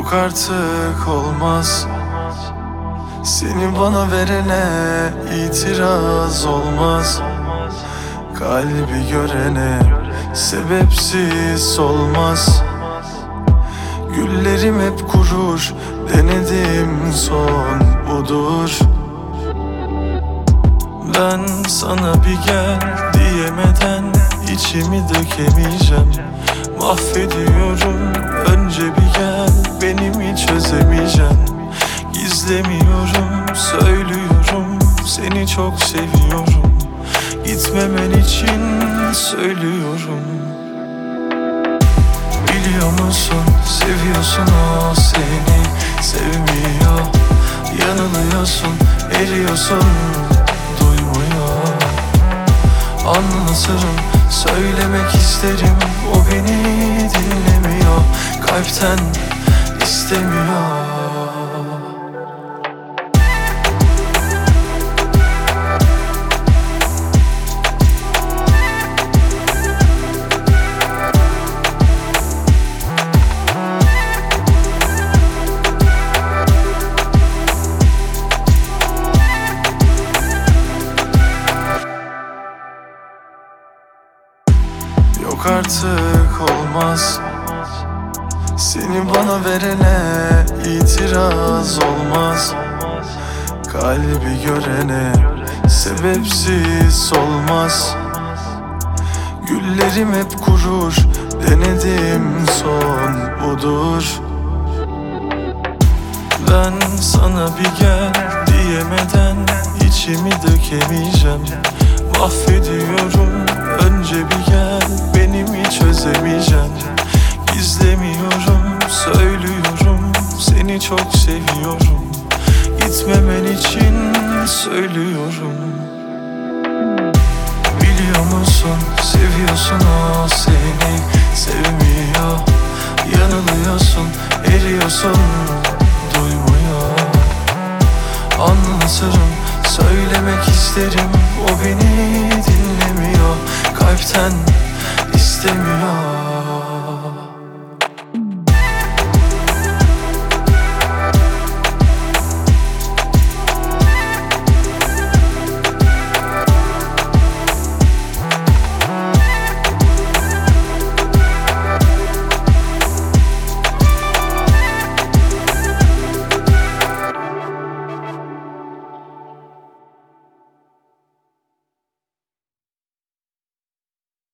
Yok artık olmaz, seni bana verene itiraz olmaz. Kalbi görene sebepsiz olmaz. Güllerim hep kurur, denedim son budur. Ben sana bir gel diyemeden içimi dökemeyeceğim. Mahvediyorum, önce bir gel, benimi çözemeyeceğim. Gizlemiyorum, söylüyorum, seni çok seviyorum. Gitmemen için söylüyorum. Biliyor musun, seviyorsun, o seni sevmiyor. Yanılıyorsun, eriyorsun, duymuyor. Anlatırım, söylemek isterim, o beni dinlemiyor. Kalpten istemiyor. Yok artık olmaz, seni bana verene itiraz olmaz. Kalbi görene sebepsiz olmaz. Güllerim hep kurur, denedim son budur. Ben sana bir gel diyemeden içimi dökemeyeceğim. Mahvediyorum, önce bir gel, benimi çözemeyeceğim. Gizlemiyorum, söylüyorum, seni çok seviyorum. Gitmemen için söylüyorum. Biliyor musun, seviyorsun, o seni sevmiyor. Yanılıyorsun, eriyorsun, duymuyor. Anlatırım, söylemek isterim, o beni dinlemiyor. Kalpten istemiyor.